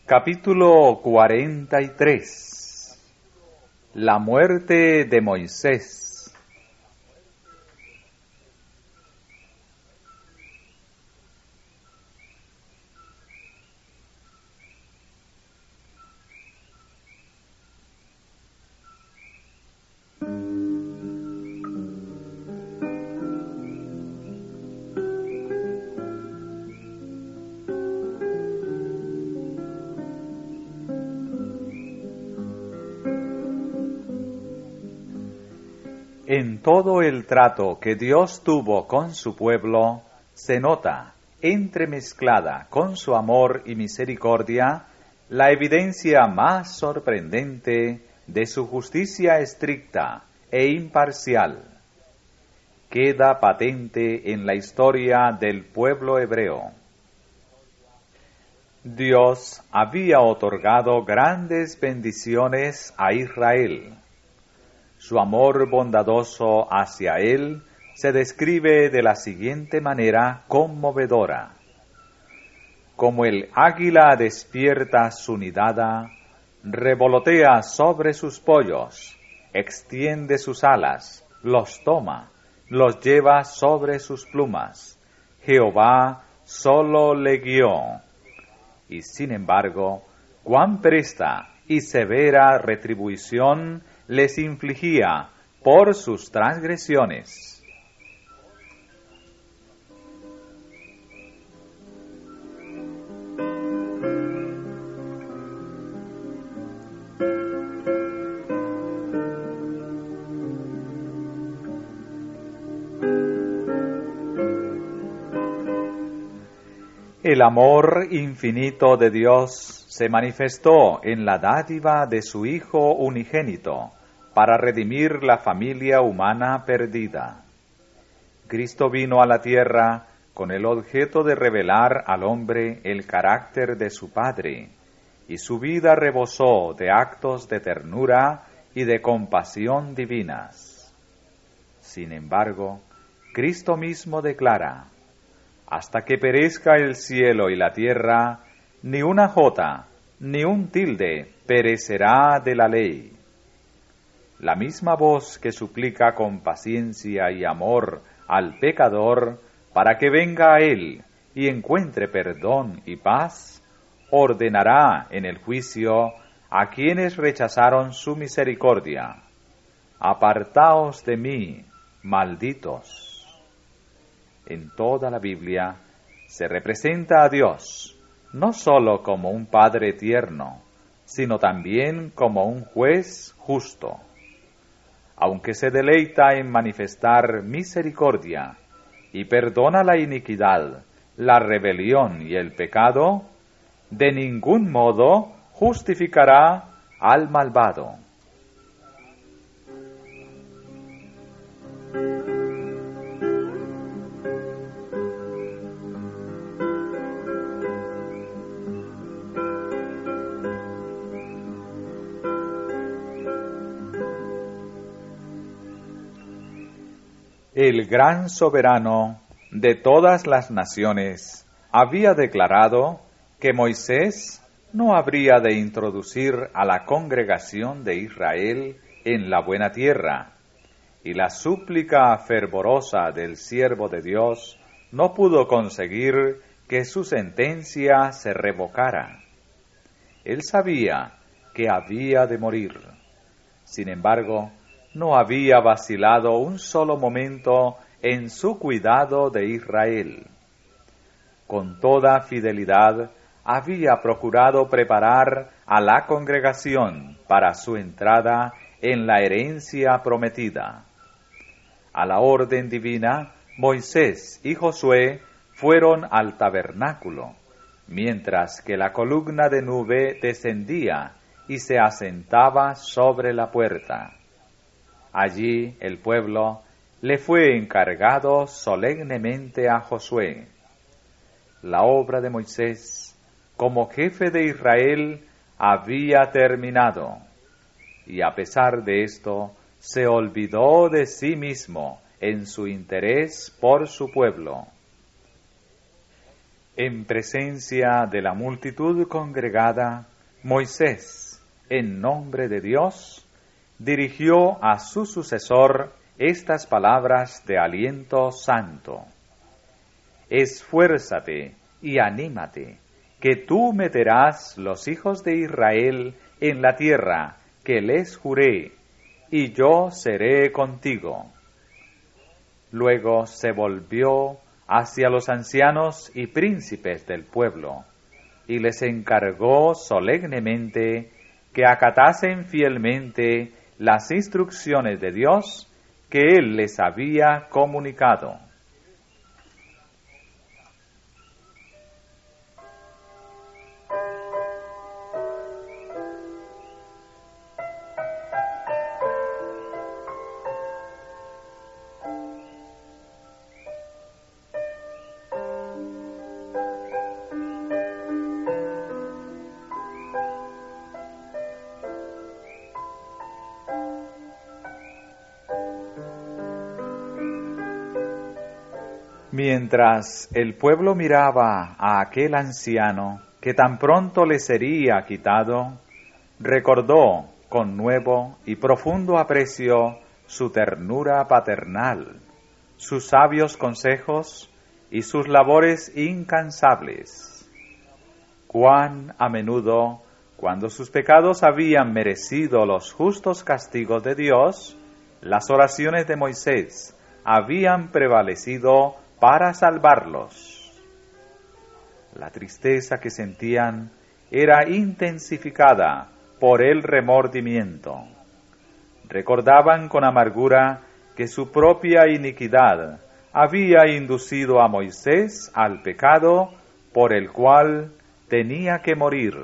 Capítulo 43. La muerte de Moisés. En todo el trato que Dios tuvo con su pueblo, se nota, entremezclada con su amor y misericordia, la evidencia más sorprendente de su justicia estricta e imparcial. Queda patente en la historia del pueblo hebreo. Dios había otorgado grandes bendiciones a Israel. Su amor bondadoso hacia él se describe de la siguiente manera conmovedora. Como el águila despierta su nidada, revolotea sobre sus pollos, extiende sus alas, los toma, los lleva sobre sus plumas. Jehová solo le guió. Y sin embargo, cuán presta y severa retribución les infligía por sus transgresiones. El amor infinito de Dios se manifestó en la dádiva de su Hijo unigénito para redimir la familia humana perdida. Cristo vino a la tierra con el objeto de revelar al hombre el carácter de su Padre, y su vida rebosó de actos de ternura y de compasión divinas. Sin embargo, Cristo mismo declara: hasta que perezca el cielo y la tierra, ni una jota, ni un tilde perecerá de la ley. La misma voz que suplica con paciencia y amor al pecador para que venga a él y encuentre perdón y paz, ordenará en el juicio a quienes rechazaron su misericordia: apartaos de mí, malditos. En toda la Biblia se representa a Dios no sólo como un Padre tierno, sino también como un juez justo. Aunque se deleita en manifestar misericordia y perdona la iniquidad, la rebelión y el pecado, de ningún modo justificará al malvado. El gran soberano de todas las naciones había declarado que Moisés no habría de introducir a la congregación de Israel en la buena tierra, y la súplica fervorosa del siervo de Dios no pudo conseguir que su sentencia se revocara. Él sabía que había de morir. Sin embargo, no había vacilado un solo momento en su cuidado de Israel. Con toda fidelidad había procurado preparar a la congregación para su entrada en la herencia prometida. A la orden divina, Moisés y Josué fueron al tabernáculo, mientras que la columna de nube descendía y se asentaba sobre la puerta. Allí el pueblo le fue encargado solemnemente a Josué. La obra de Moisés como jefe de Israel había terminado, y a pesar de esto se olvidó de sí mismo en su interés por su pueblo. En presencia de la multitud congregada, Moisés, en nombre de Dios, dirigió a su sucesor estas palabras de aliento santo. Esfuérzate y anímate, que tú meterás los hijos de Israel en la tierra que les juré, y yo seré contigo. Luego se volvió hacia los ancianos y príncipes del pueblo, y les encargó solemnemente que acatasen fielmente las instrucciones de Dios que Él les había comunicado. Mientras el pueblo miraba a aquel anciano que tan pronto le sería quitado, recordó con nuevo y profundo aprecio su ternura paternal, sus sabios consejos y sus labores incansables. Cuán a menudo, cuando sus pecados habían merecido los justos castigos de Dios, las oraciones de Moisés habían prevalecido para salvarlos. La tristeza que sentían era intensificada por el remordimiento. Recordaban con amargura que su propia iniquidad había inducido a Moisés al pecado por el cual tenía que morir.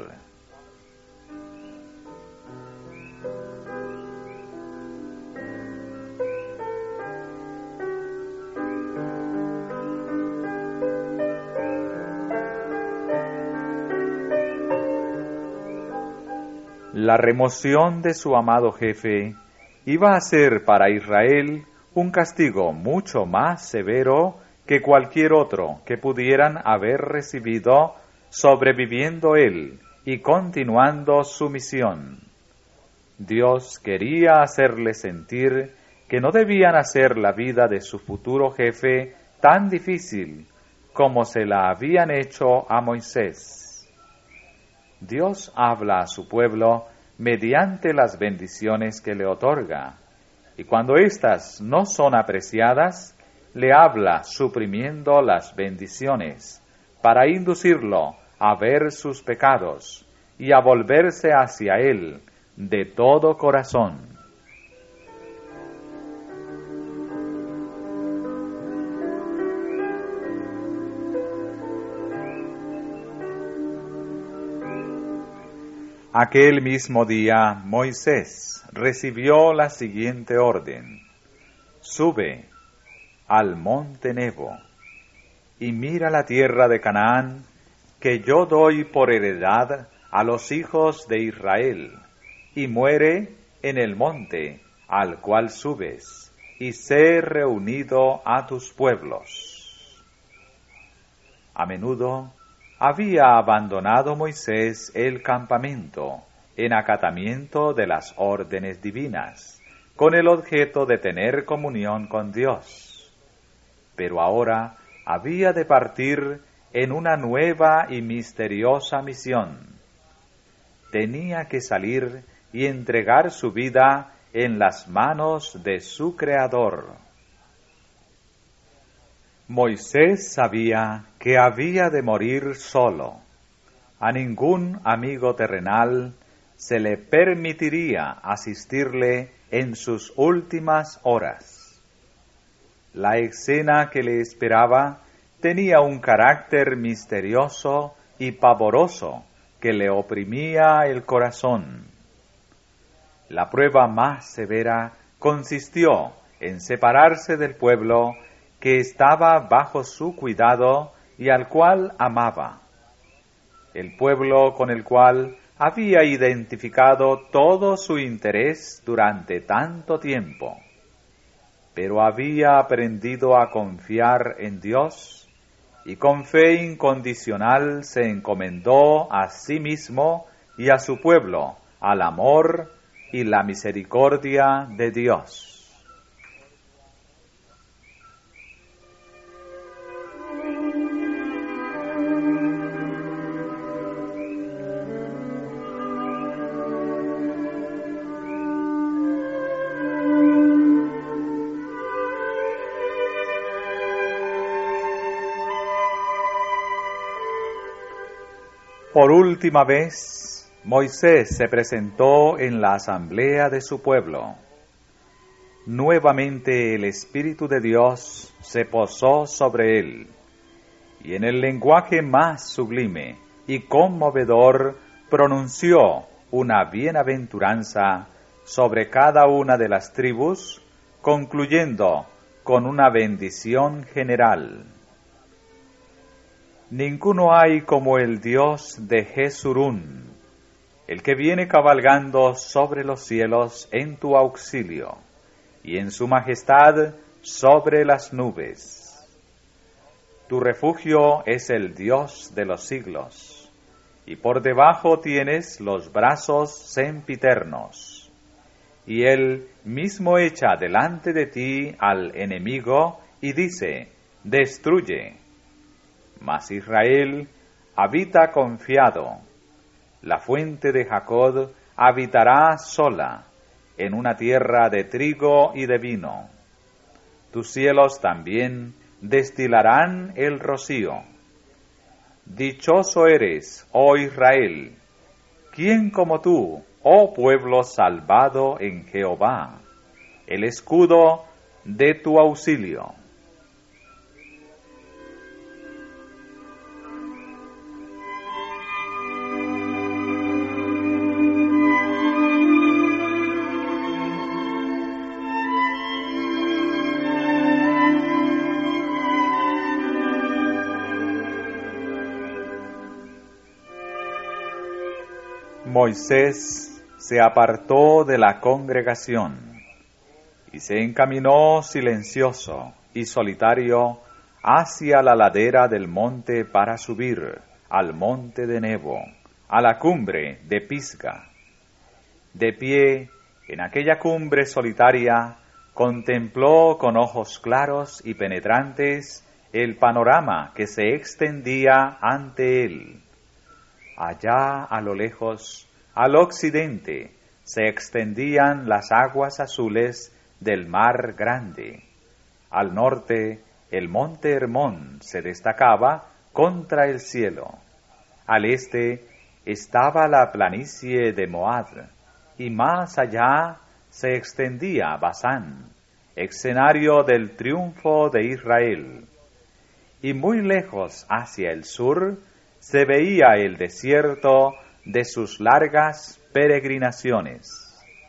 La remoción de su amado jefe iba a ser para Israel un castigo mucho más severo que cualquier otro que pudieran haber recibido sobreviviendo él y continuando su misión. Dios quería hacerles sentir que no debían hacer la vida de su futuro jefe tan difícil como se la habían hecho a Moisés. Dios habla a su pueblo mediante las bendiciones que le otorga, y cuando éstas no son apreciadas, le habla suprimiendo las bendiciones, para inducirlo a ver sus pecados y a volverse hacia Él de todo corazón. Aquel mismo día Moisés recibió la siguiente orden: sube al monte Nebo y mira la tierra de Canaán que yo doy por heredad a los hijos de Israel, y muere en el monte al cual subes, y sé reunido a tus pueblos. A menudo había abandonado Moisés el campamento en acatamiento de las órdenes divinas, con el objeto de tener comunión con Dios. Pero ahora había de partir en una nueva y misteriosa misión. Tenía que salir y entregar su vida en las manos de su Creador. Moisés sabía que había de morir solo. A ningún amigo terrenal se le permitiría asistirle en sus últimas horas. La escena que le esperaba tenía un carácter misterioso y pavoroso que le oprimía el corazón. La prueba más severa consistió en separarse del pueblo que estaba bajo su cuidado y al cual amaba. El pueblo con el cual había identificado todo su interés durante tanto tiempo, pero había aprendido a confiar en Dios y con fe incondicional se encomendó a sí mismo y a su pueblo, al amor y la misericordia de Dios. Por última vez, Moisés se presentó en la asamblea de su pueblo. Nuevamente el Espíritu de Dios se posó sobre él, y en el lenguaje más sublime y conmovedor pronunció una bienaventuranza sobre cada una de las tribus, concluyendo con una bendición general. Ninguno hay como el Dios de Jesurún, el que viene cabalgando sobre los cielos en tu auxilio, y en su majestad sobre las nubes. Tu refugio es el Dios de los siglos, y por debajo tienes los brazos sempiternos, y Él mismo echa delante de ti al enemigo y dice, destruye. Mas Israel habita confiado. La fuente de Jacob habitará sola, en una tierra de trigo y de vino. Tus cielos también destilarán el rocío. Dichoso eres, oh Israel. ¿Quién como tú, oh pueblo salvado en Jehová, el escudo de tu auxilio? Moisés se apartó de la congregación y se encaminó silencioso y solitario hacia la ladera del monte para subir al monte de Nebo, a la cumbre de Pisga. De pie en aquella cumbre solitaria, contempló con ojos claros y penetrantes el panorama que se extendía ante él. Allá a lo lejos, al occidente, se extendían las aguas azules del mar grande. Al norte, el monte Hermón se destacaba contra el cielo. Al este estaba la planicie de Moab, y más allá se extendía Basán, escenario del triunfo de Israel. Y muy lejos hacia el sur se veía el desierto de sus largas peregrinaciones.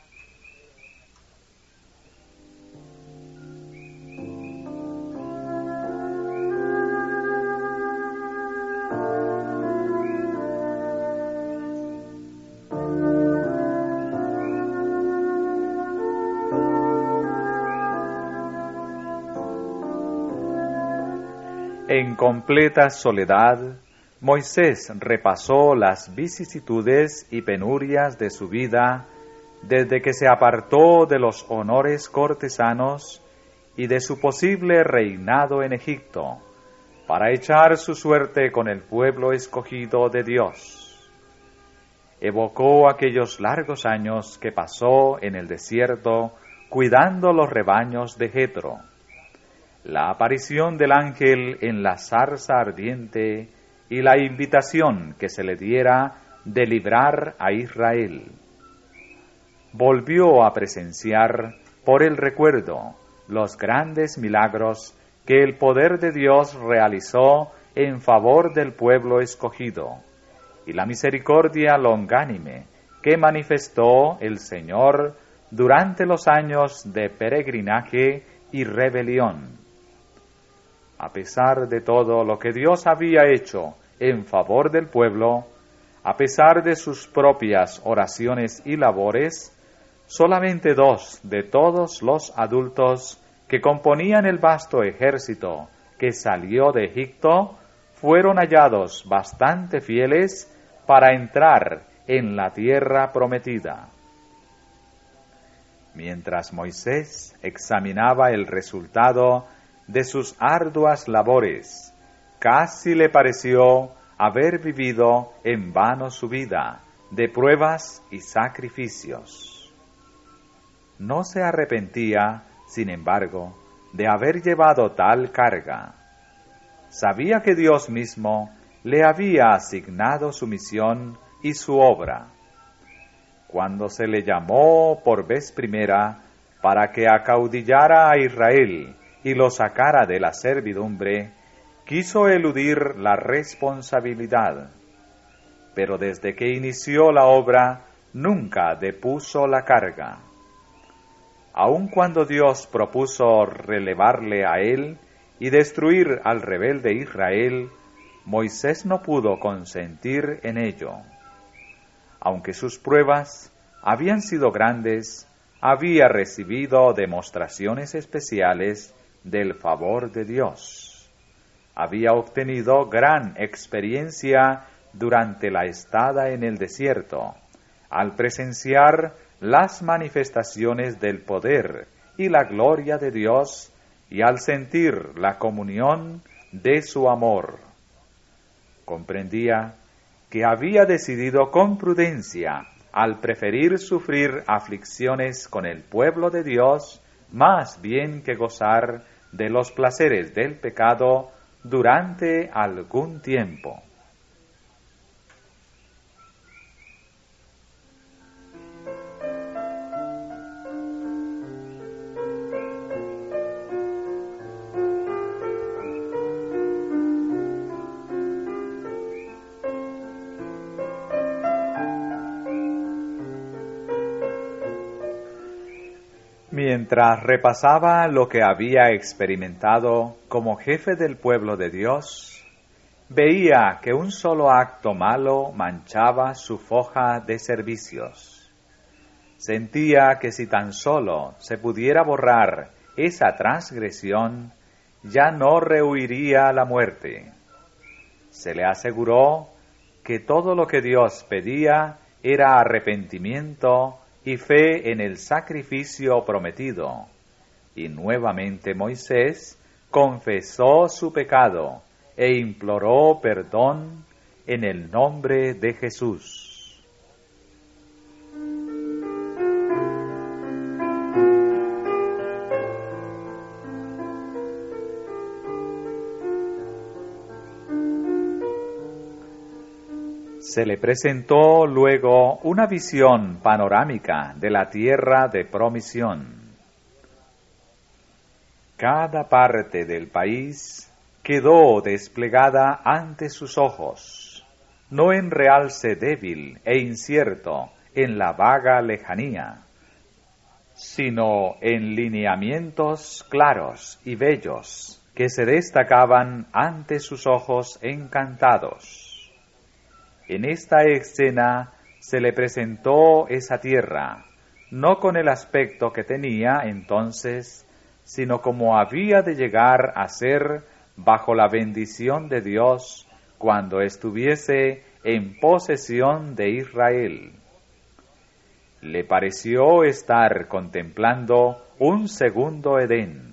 En completa soledad, Moisés repasó las vicisitudes y penurias de su vida desde que se apartó de los honores cortesanos y de su posible reinado en Egipto, para echar su suerte con el pueblo escogido de Dios. Evocó aquellos largos años que pasó en el desierto cuidando los rebaños de Jetro, la aparición del ángel en la zarza ardiente y la invitación que se le diera de librar a Israel. Volvió a presenciar, por el recuerdo, los grandes milagros que el poder de Dios realizó en favor del pueblo escogido, y la misericordia longánime que manifestó el Señor durante los años de peregrinaje y rebelión. A pesar de todo lo que Dios había hecho en favor del pueblo, a pesar de sus propias oraciones y labores, solamente 2 de todos los adultos que componían el vasto ejército que salió de Egipto fueron hallados bastante fieles para entrar en la tierra prometida. Mientras Moisés examinaba el resultado de sus arduas labores, casi le pareció haber vivido en vano su vida de pruebas y sacrificios. No se arrepentía, sin embargo, de haber llevado tal carga. Sabía que Dios mismo le había asignado su misión y su obra. Cuando se le llamó por vez primera para que acaudillara a Israel y lo sacara de la servidumbre, quiso eludir la responsabilidad. Pero desde que inició la obra, nunca depuso la carga. Aun cuando Dios propuso relevarle a él y destruir al rebelde Israel, Moisés no pudo consentir en ello. Aunque sus pruebas habían sido grandes, había recibido demostraciones especiales del favor de Dios. Había obtenido gran experiencia durante la estada en el desierto, al presenciar las manifestaciones del poder y la gloria de Dios y al sentir la comunión de su amor. Comprendía que había decidido con prudencia al preferir sufrir aflicciones con el pueblo de Dios más bien que gozar de los placeres del pecado durante algún tiempo. Mientras repasaba lo que había experimentado como jefe del pueblo de Dios, veía que un solo acto malo manchaba su foja de servicios. Sentía que si tan solo se pudiera borrar esa transgresión, ya no rehuiría la muerte. Se le aseguró que todo lo que Dios pedía era arrepentimiento y fe en el sacrificio prometido. Y nuevamente Moisés confesó su pecado e imploró perdón en el nombre de Jesús. Se le presentó luego una visión panorámica de la tierra de promisión. Cada parte del país quedó desplegada ante sus ojos, no en realce débil e incierto en la vaga lejanía, sino en lineamientos claros y bellos que se destacaban ante sus ojos encantados. En esta escena se le presentó esa tierra, no con el aspecto que tenía entonces, sino como había de llegar a ser bajo la bendición de Dios cuando estuviese en posesión de Israel. Le pareció estar contemplando un segundo Edén.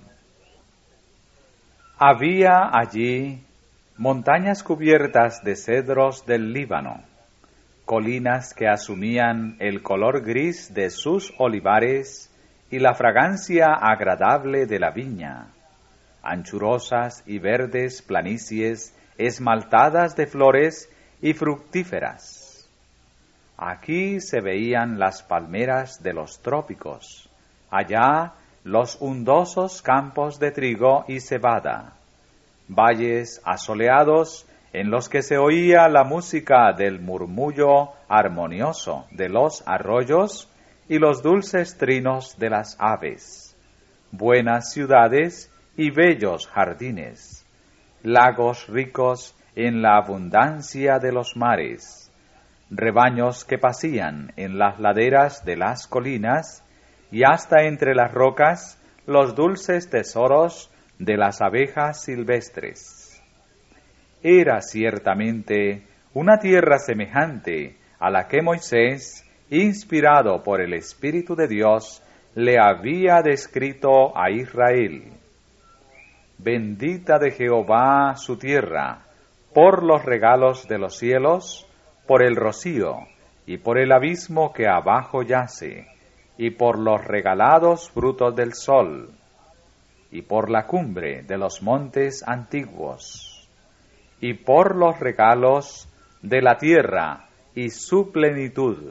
Había allí montañas cubiertas de cedros del Líbano, colinas que asumían el color gris de sus olivares y la fragancia agradable de la viña, anchurosas y verdes planicies esmaltadas de flores y fructíferas. Aquí se veían las palmeras de los trópicos, allá los undosos campos de trigo y cebada, valles asoleados en los que se oía la música del murmullo armonioso de los arroyos y los dulces trinos de las aves, buenas ciudades y bellos jardines, lagos ricos en la abundancia de los mares, rebaños que pasían en las laderas de las colinas y hasta entre las rocas los dulces tesoros de las abejas silvestres. era ciertamente una tierra semejante a la que Moisés, inspirado por el Espíritu de Dios, le había descrito a Israel. Bendita de Jehová su tierra, por los regalos de los cielos, por el rocío, y por el abismo que abajo yace, y por los regalados frutos del sol, y por la cumbre de los montes antiguos, y por los regalos de la tierra y su plenitud.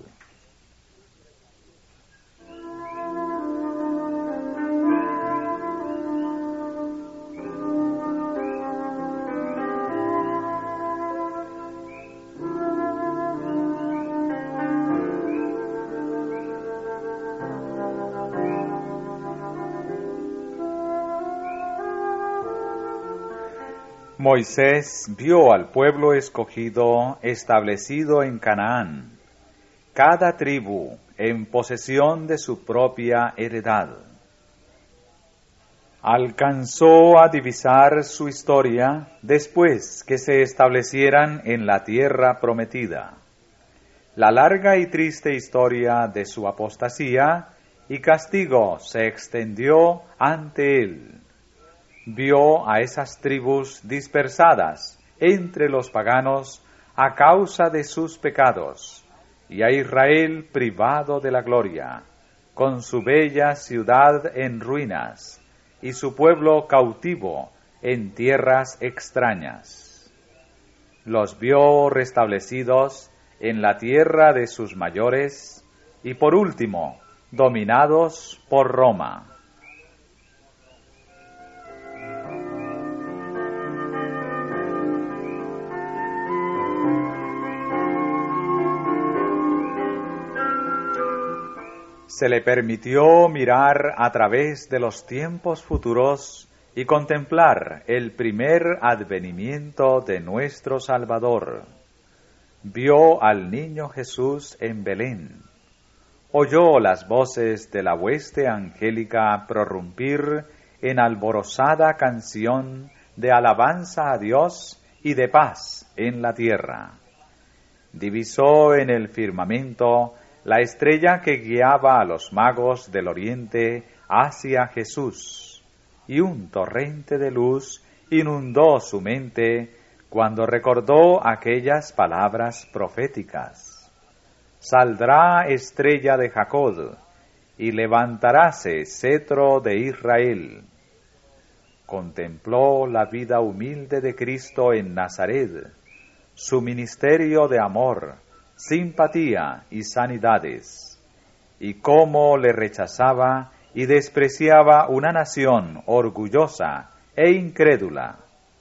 Moisés vio al pueblo escogido establecido en Canaán, cada tribu en posesión de su propia heredad. Alcanzó a divisar su historia después que se establecieran en la tierra prometida, la larga y triste historia de su apostasía y castigo se extendió ante él. Vio a esas tribus dispersadas entre los paganos a causa de sus pecados, y a Israel privado de la gloria, con su bella ciudad en ruinas, y su pueblo cautivo en tierras extrañas. Los vio restablecidos en la tierra de sus mayores, y por último, dominados por Roma. Se le permitió mirar a través de los tiempos futuros y contemplar el primer advenimiento de nuestro Salvador. Vio al niño Jesús en Belén. Oyó las voces de la hueste angélica prorrumpir en alborozada canción de alabanza a Dios y de paz en la tierra. Divisó en el firmamento la estrella que guiaba a los magos del oriente hacia Jesús, y un torrente de luz inundó su mente cuando recordó aquellas palabras proféticas. Saldrá estrella de Jacob, y levantaráse cetro de Israel. Contempló la vida humilde de Cristo en Nazaret, su ministerio de amor, simpatía y sanidades, y cómo le rechazaba y despreciaba una nación orgullosa e incrédula.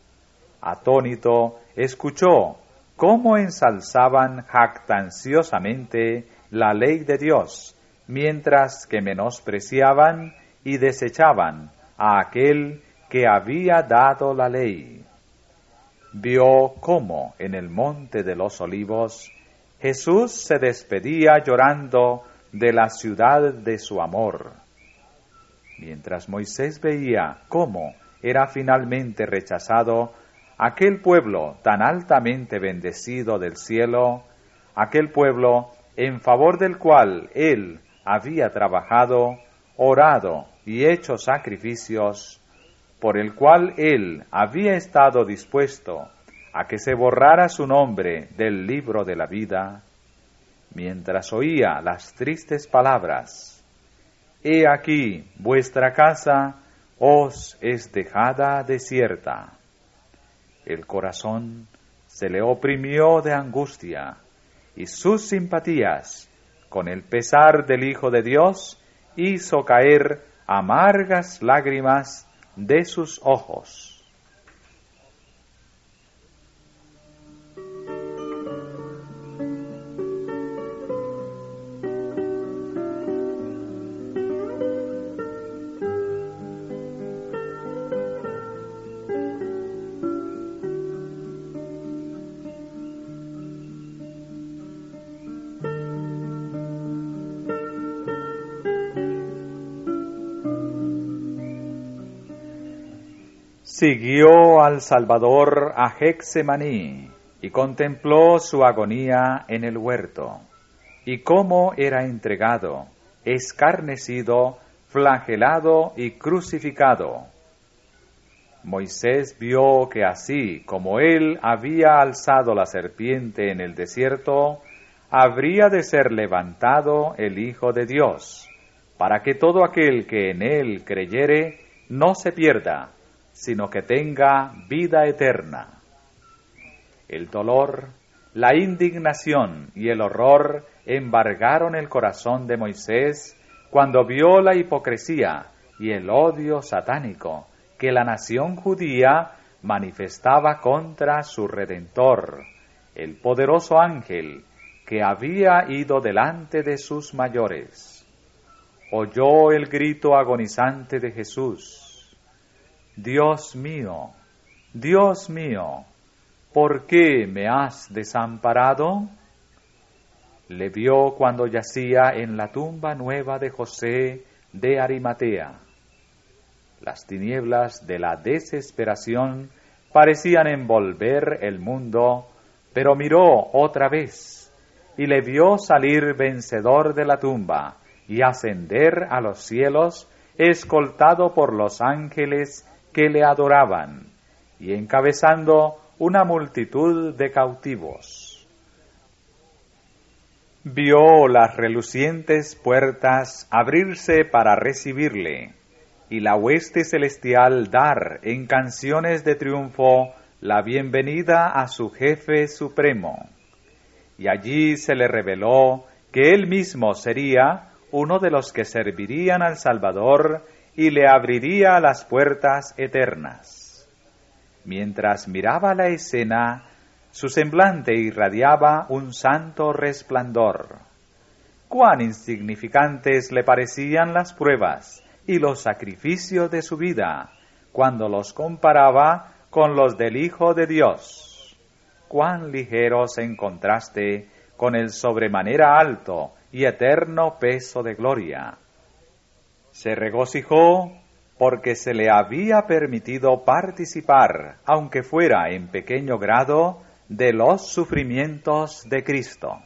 Atónito, escuchó cómo ensalzaban jactanciosamente la ley de Dios, mientras que menospreciaban y desechaban a aquel que había dado la ley. Vio cómo en el monte de los olivos Jesús se despedía llorando de la ciudad de su amor. Mientras Moisés veía cómo era finalmente rechazado aquel pueblo tan altamente bendecido del cielo, aquel pueblo en favor del cual él había trabajado, orado y hecho sacrificios, por el cual él había estado dispuesto a que se borrara su nombre del libro de la vida, mientras oía las tristes palabras: «He aquí vuestra casa os es dejada desierta». El corazón se le oprimió de angustia, y sus simpatías, con el pesar del Hijo de Dios, hizo caer amargas lágrimas de sus ojos. Siguió al Salvador a Getsemaní y contempló su agonía en el huerto, y cómo era entregado, escarnecido, flagelado y crucificado. Moisés vio que así como él había alzado la serpiente en el desierto, habría de ser levantado el Hijo de Dios, para que todo aquel que en él creyere no se pierda, sino que tenga vida eterna. El dolor, la indignación y el horror embargaron el corazón de Moisés cuando vio la hipocresía y el odio satánico que la nación judía manifestaba contra su Redentor, el poderoso ángel que había ido delante de sus mayores. Oyó el grito agonizante de Jesús: Dios mío, ¿por qué me has desamparado? Le vio cuando yacía en la tumba nueva de José de Arimatea. Las tinieblas de la desesperación parecían envolver el mundo, pero miró otra vez y le vio salir vencedor de la tumba y ascender a los cielos, escoltado por los ángeles que le adoraban, y encabezando una multitud de cautivos. Vio las relucientes puertas abrirse para recibirle, y la hueste celestial dar en canciones de triunfo la bienvenida a su jefe supremo. Y allí se le reveló que él mismo sería uno de los que servirían al Salvador y le abriría las puertas eternas. Mientras miraba la escena, su semblante irradiaba un santo resplandor. Cuán insignificantes le parecían las pruebas y los sacrificios de su vida, cuando los comparaba con los del Hijo de Dios. Cuán ligeros en contraste con el sobremanera alto y eterno peso de gloria. Se regocijó porque se le había permitido participar, aunque fuera en pequeño grado, de los sufrimientos de Cristo.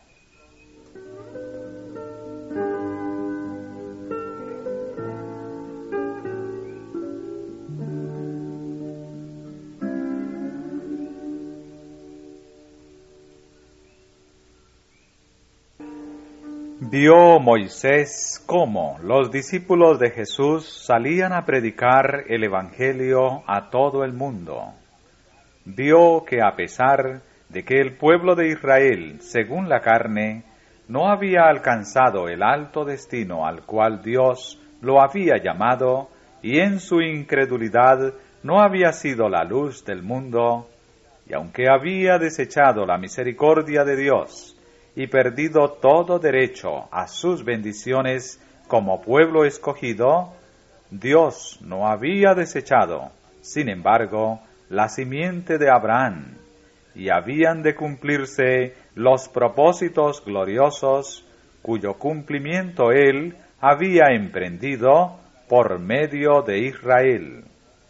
Vio Moisés cómo los discípulos de Jesús salían a predicar el Evangelio a todo el mundo. Vio que a pesar de que el pueblo de Israel, según la carne, no había alcanzado el alto destino al cual Dios lo había llamado, y en su incredulidad no había sido la luz del mundo, y aunque había desechado la misericordia de Dios, y perdido todo derecho a sus bendiciones como pueblo escogido, Dios no había desechado, sin embargo, la simiente de Abraham, y habían de cumplirse los propósitos gloriosos cuyo cumplimiento él había emprendido por medio de Israel.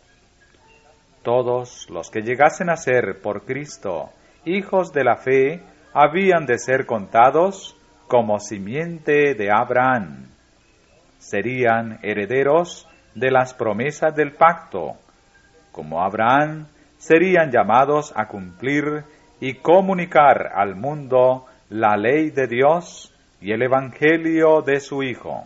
Todos los que llegasen a ser por Cristo hijos de la fe habían de ser contados como simiente de Abraham. Serían herederos de las promesas del pacto. Como Abraham, serían llamados a cumplir y comunicar al mundo la ley de Dios y el Evangelio de su Hijo.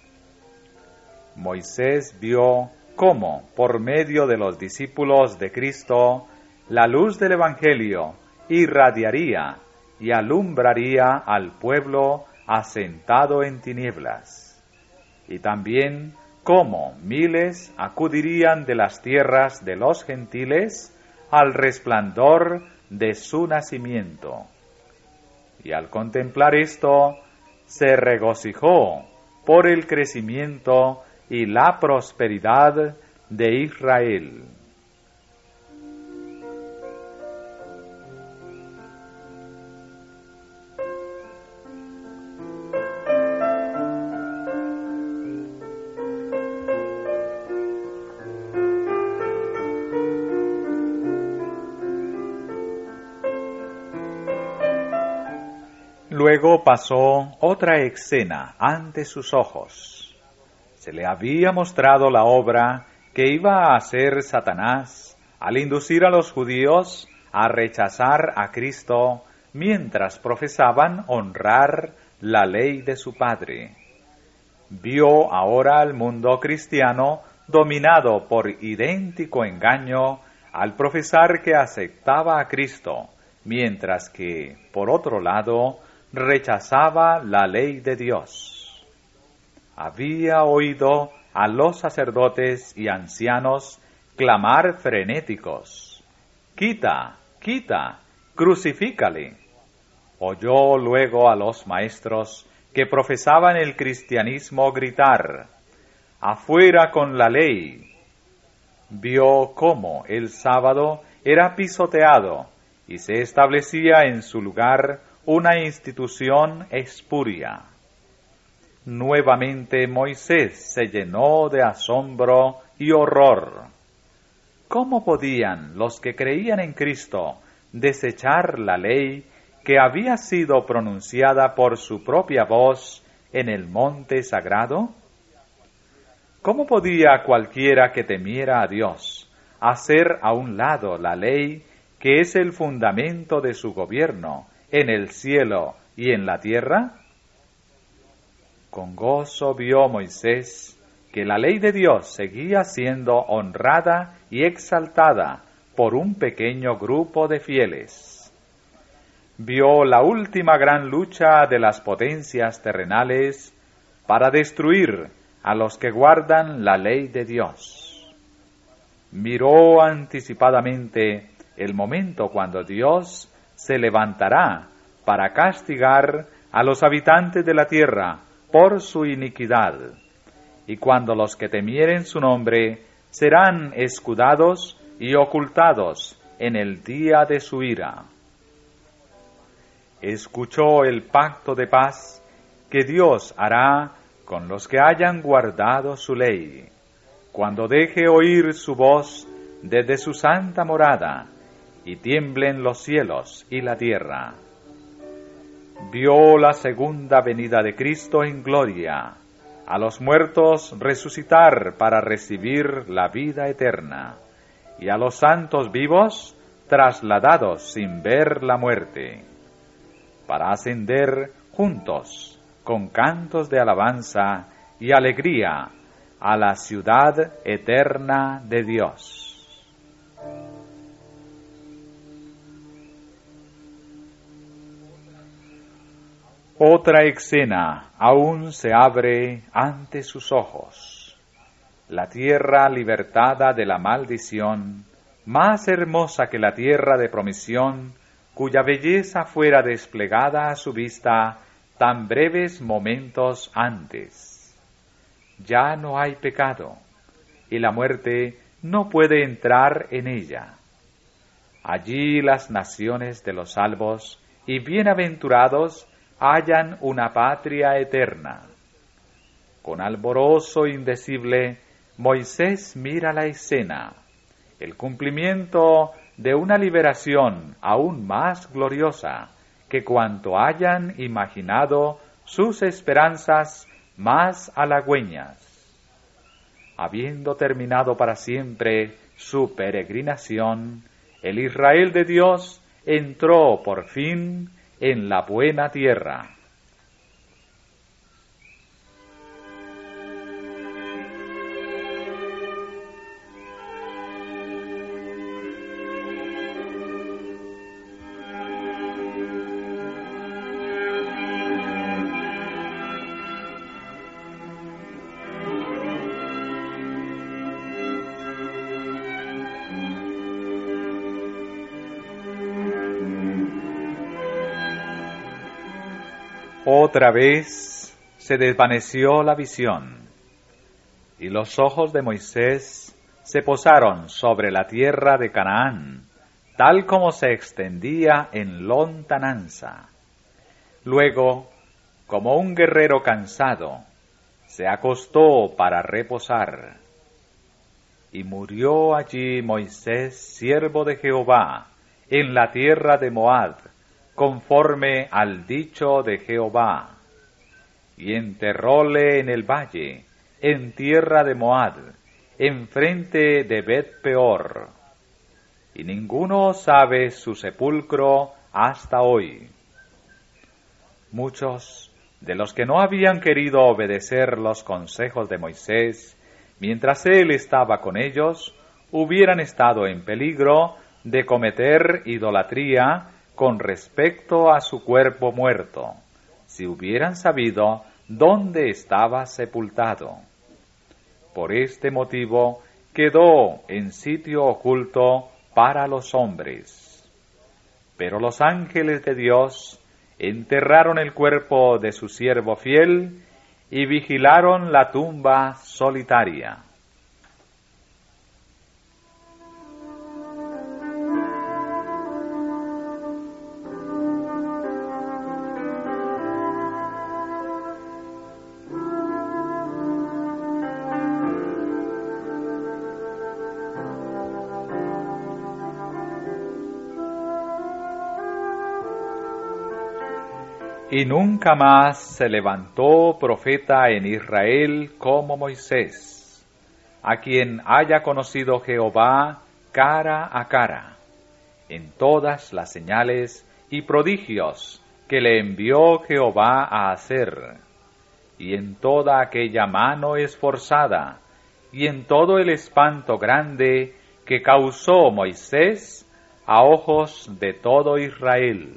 Moisés vio cómo, por medio de los discípulos de Cristo, la luz del Evangelio irradiaría y alumbraría al pueblo asentado en tinieblas, y también cómo miles acudirían de las tierras de los gentiles al resplandor de su nacimiento. Y al contemplar esto, se regocijó por el crecimiento y la prosperidad de Israel. Luego pasó otra escena ante sus ojos. Se le había mostrado la obra que iba a hacer Satanás al inducir a los judíos a rechazar a Cristo mientras profesaban honrar la ley de su Padre. Vio ahora al mundo cristiano dominado por idéntico engaño al profesar que aceptaba a Cristo, mientras que, por otro lado, rechazaba la ley de Dios. Había oído a los sacerdotes y ancianos clamar frenéticos: «¡Quita, quita, crucifícale!». Oyó luego a los maestros que profesaban el cristianismo gritar: «¡Afuera con la ley!». Vio cómo el sábado era pisoteado y se establecía en su lugar una institución espuria. Nuevamente Moisés se llenó de asombro y horror. ¿Cómo podían los que creían en Cristo desechar la ley que había sido pronunciada por su propia voz en el monte sagrado? ¿Cómo podía cualquiera que temiera a Dios hacer a un lado la ley que es el fundamento de su gobierno en el cielo y en la tierra? Con gozo vio Moisés que la ley de Dios seguía siendo honrada y exaltada por un pequeño grupo de fieles. Vio la última gran lucha de las potencias terrenales para destruir a los que guardan la ley de Dios. Miró anticipadamente el momento cuando Dios se levantará para castigar a los habitantes de la tierra por su iniquidad, y cuando los que temieren su nombre serán escudados y ocultados en el día de su ira. Escuchó el pacto de paz que Dios hará con los que hayan guardado su ley, cuando deje oír su voz desde su santa morada, y tiemblen los cielos y la tierra. Vio la segunda venida de Cristo en gloria, a los muertos resucitar para recibir la vida eterna, y a los santos vivos trasladados sin ver la muerte, para ascender juntos con cantos de alabanza y alegría a la ciudad eterna de Dios. Otra escena aún se abre ante sus ojos. La tierra libertada de la maldición, más hermosa que la tierra de promisión, cuya belleza fuera desplegada a su vista tan breves momentos antes. Ya no hay pecado, y la muerte no puede entrar en ella. Allí las naciones de los salvos y bienaventurados hallan una patria eterna. Con alborozo indecible, Moisés mira la escena, el cumplimiento de una liberación aún más gloriosa que cuanto hayan imaginado sus esperanzas más halagüeñas. Habiendo terminado para siempre su peregrinación, el Israel de Dios entró por fin en la buena tierra. Otra vez se desvaneció la visión, y los ojos de Moisés se posaron sobre la tierra de Canaán, tal como se extendía en lontananza. Luego, como un guerrero cansado, se acostó para reposar. Y murió allí Moisés, siervo de Jehová, en la tierra de Moab, conforme al dicho de Jehová. Y enterróle en el valle, en tierra de Moab, enfrente de Bet-peor. Y ninguno sabe su sepulcro hasta hoy. Muchos de los que no habían querido obedecer los consejos de Moisés, mientras él estaba con ellos, hubieran estado en peligro de cometer idolatría con respecto a su cuerpo muerto, si hubieran sabido dónde estaba sepultado. Por este motivo quedó en sitio oculto para los hombres. Pero los ángeles de Dios enterraron el cuerpo de su siervo fiel y vigilaron la tumba solitaria. Y nunca más se levantó profeta en Israel como Moisés, a quien haya conocido Jehová cara a cara, en todas las señales y prodigios que le envió Jehová a hacer, y en toda aquella mano esforzada, y en todo el espanto grande que causó Moisés a ojos de todo Israel.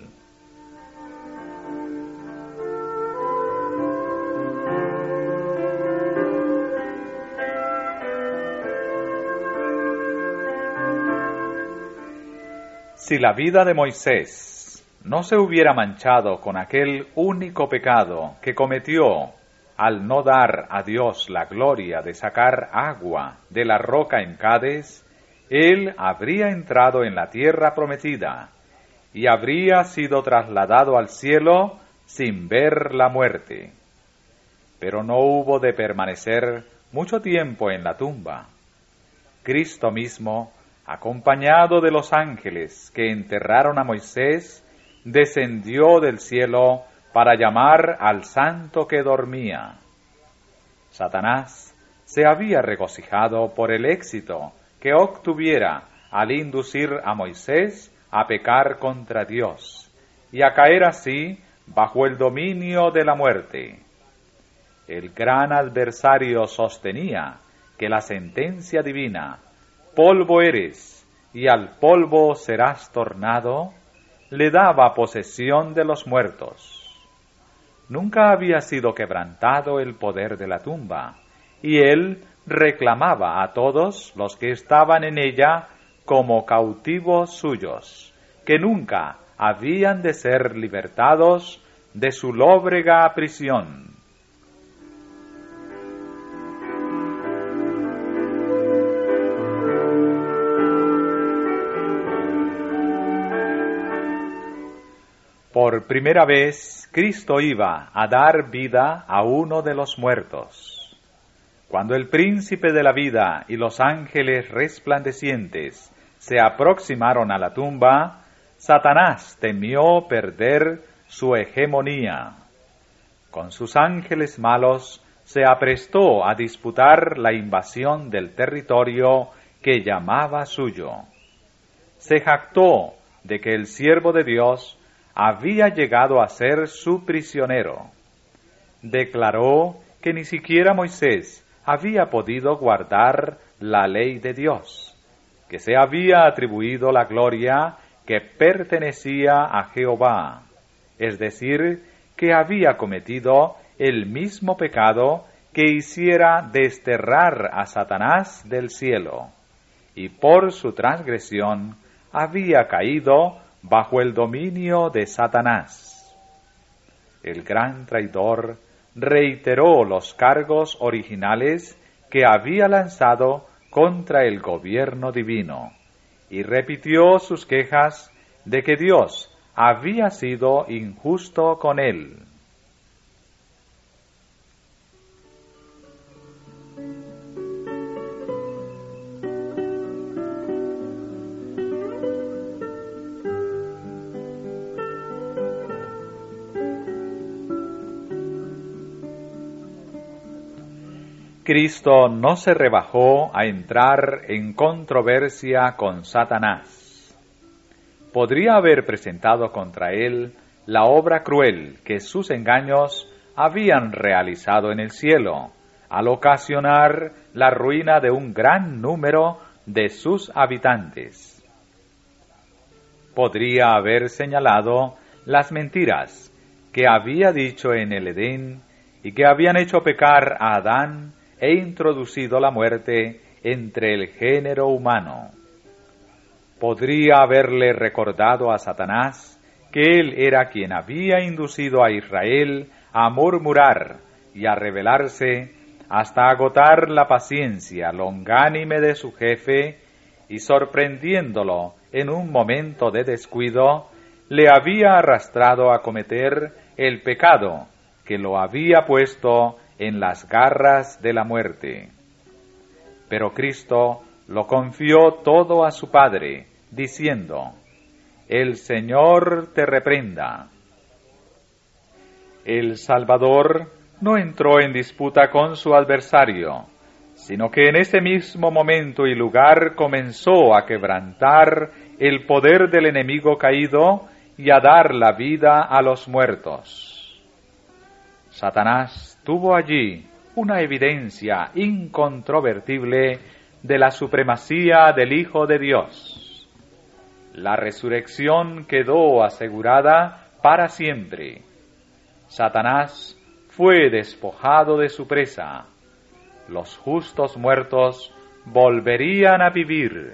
Si la vida de Moisés no se hubiera manchado con aquel único pecado que cometió al no dar a Dios la gloria de sacar agua de la roca en Cades, él habría entrado en la tierra prometida y habría sido trasladado al cielo sin ver la muerte. Pero no hubo de permanecer mucho tiempo en la tumba. Cristo mismo, acompañado de los ángeles que enterraron a Moisés, descendió del cielo para llamar al santo que dormía. Satanás se había regocijado por el éxito que obtuviera al inducir a Moisés a pecar contra Dios y a caer así bajo el dominio de la muerte. El gran adversario sostenía que la sentencia divina, polvo eres, y al polvo serás tornado, le daba posesión de los muertos. Nunca había sido quebrantado el poder de la tumba, y él reclamaba a todos los que estaban en ella como cautivos suyos, que nunca habían de ser libertados de su lóbrega prisión. Por primera vez, Cristo iba a dar vida a uno de los muertos. Cuando el príncipe de la vida y los ángeles resplandecientes se aproximaron a la tumba, Satanás temió perder su hegemonía. Con sus ángeles malos se aprestó a disputar la invasión del territorio que llamaba suyo. Se jactó de que el siervo de Dios había llegado a ser su prisionero. Declaró que ni siquiera Moisés había podido guardar la ley de Dios, que se había atribuido la gloria que pertenecía a Jehová, es decir, que había cometido el mismo pecado que hiciera desterrar a Satanás del cielo, y por su transgresión había caído bajo el dominio de Satanás. El gran traidor reiteró los cargos originales que había lanzado contra el gobierno divino y repitió sus quejas de que Dios había sido injusto con él. Cristo no se rebajó a entrar en controversia con Satanás. Podría haber presentado contra él la obra cruel que sus engaños habían realizado en el cielo, al ocasionar la ruina de un gran número de sus habitantes. Podría haber señalado las mentiras que había dicho en el Edén y que habían hecho pecar a Adán e introducido la muerte entre el género humano. Podría haberle recordado a Satanás que él era quien había inducido a Israel a murmurar y a rebelarse hasta agotar la paciencia longánime de su jefe, y sorprendiéndolo en un momento de descuido, le había arrastrado a cometer el pecado que lo había puesto en las garras de la muerte. Pero Cristo lo confió todo a su Padre, diciendo: «El Señor te reprenda». El Salvador no entró en disputa con su adversario, sino que en ese mismo momento y lugar comenzó a quebrantar el poder del enemigo caído y a dar la vida a los muertos. Satanás tuvo allí una evidencia incontrovertible de la supremacía del Hijo de Dios. La resurrección quedó asegurada para siempre. Satanás fue despojado de su presa. Los justos muertos volverían a vivir.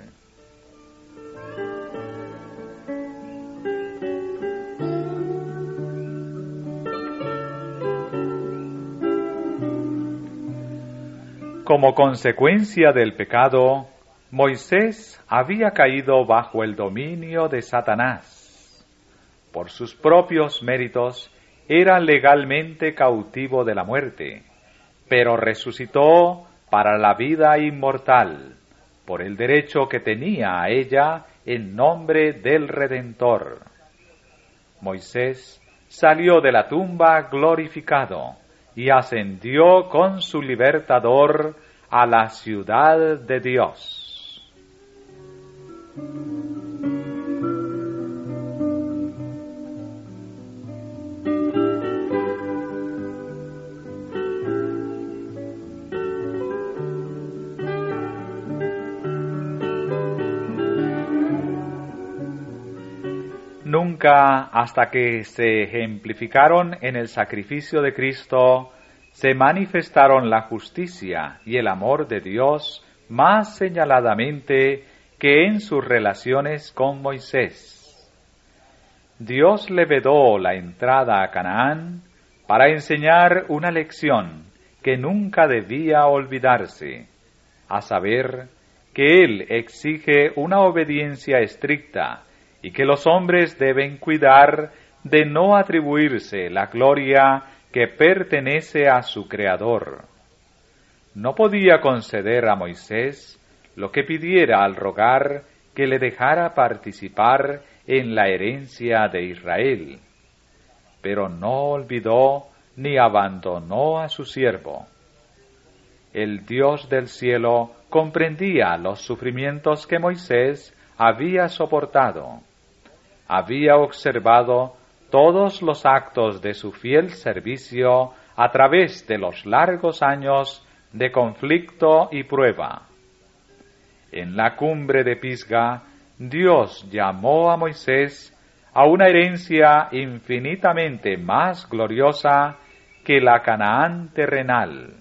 Como consecuencia del pecado, Moisés había caído bajo el dominio de Satanás. Por sus propios méritos, era legalmente cautivo de la muerte, pero resucitó para la vida inmortal, por el derecho que tenía a ella en nombre del Redentor. Moisés salió de la tumba glorificado y ascendió con su libertador a la ciudad de Dios. Nunca, hasta que se ejemplificaron en el sacrificio de Cristo, se manifestaron la justicia y el amor de Dios más señaladamente que en sus relaciones con Moisés. Dios le vedó la entrada a Canaán para enseñar una lección que nunca debía olvidarse, a saber, que Él exige una obediencia estricta y que los hombres deben cuidar de no atribuirse la gloria que pertenece a su Creador. No podía conceder a Moisés lo que pidiera al rogar que le dejara participar en la herencia de Israel, pero no olvidó ni abandonó a su siervo. El Dios del cielo comprendía los sufrimientos que Moisés había soportado. Había observado todos los actos de su fiel servicio a través de los largos años de conflicto y prueba. En la cumbre de Pisga, Dios llamó a Moisés a una herencia infinitamente más gloriosa que la Canaán terrenal.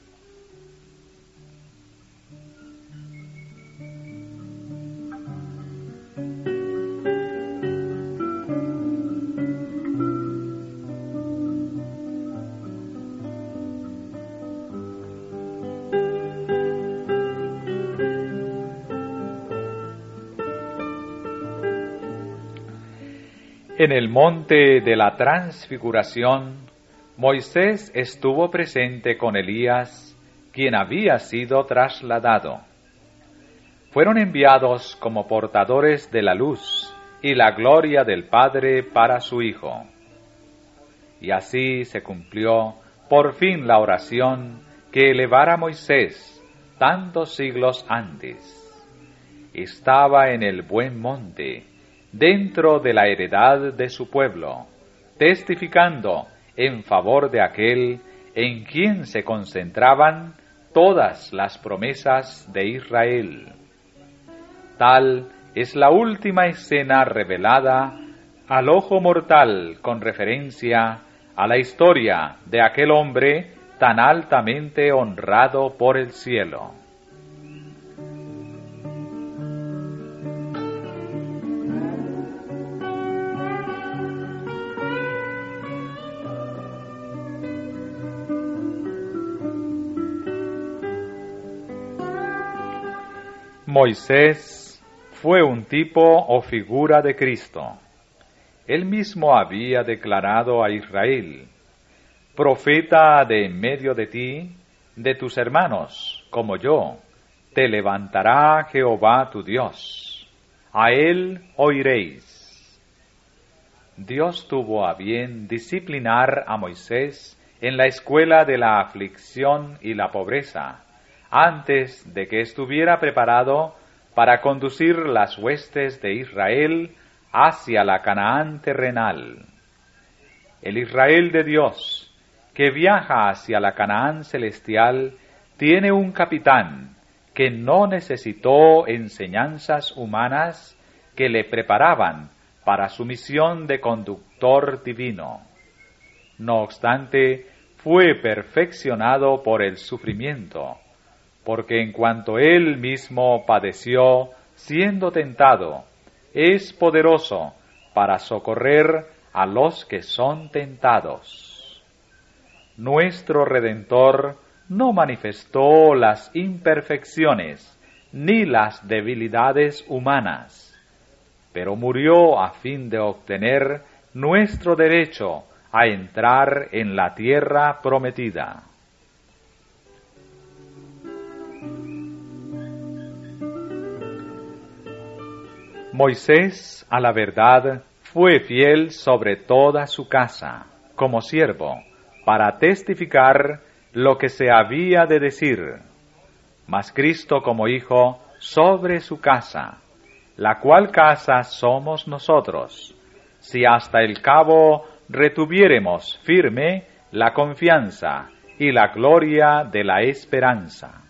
En el monte de la transfiguración, Moisés estuvo presente con Elías, quien había sido trasladado. Fueron enviados como portadores de la luz y la gloria del Padre para su Hijo. Y así se cumplió por fin la oración que elevara Moisés tantos siglos antes. Estaba en el buen monte, dentro de la heredad de su pueblo, testificando en favor de aquel en quien se concentraban todas las promesas de Israel. Tal es la última escena revelada al ojo mortal con referencia a la historia de aquel hombre tan altamente honrado por el cielo. Moisés fue un tipo o figura de Cristo. Él mismo había declarado a Israel: profeta de en medio de ti, de tus hermanos, como yo, te levantará Jehová tu Dios. A él oiréis. Dios tuvo a bien disciplinar a Moisés en la escuela de la aflicción y la pobreza, antes de que estuviera preparado para conducir las huestes de Israel hacia la Canaán terrenal. El Israel de Dios, que viaja hacia la Canaán celestial, tiene un capitán que no necesitó enseñanzas humanas que le preparaban para su misión de conductor divino. No obstante, fue perfeccionado por el sufrimiento, porque en cuanto él mismo padeció siendo tentado, es poderoso para socorrer a los que son tentados. Nuestro Redentor no manifestó las imperfecciones ni las debilidades humanas, pero murió a fin de obtener nuestro derecho a entrar en la tierra prometida. Moisés, a la verdad, fue fiel sobre toda su casa, como siervo, para testificar lo que se había de decir, mas Cristo como Hijo sobre su casa, la cual casa somos nosotros, si hasta el cabo retuviéremos firme la confianza y la gloria de la esperanza.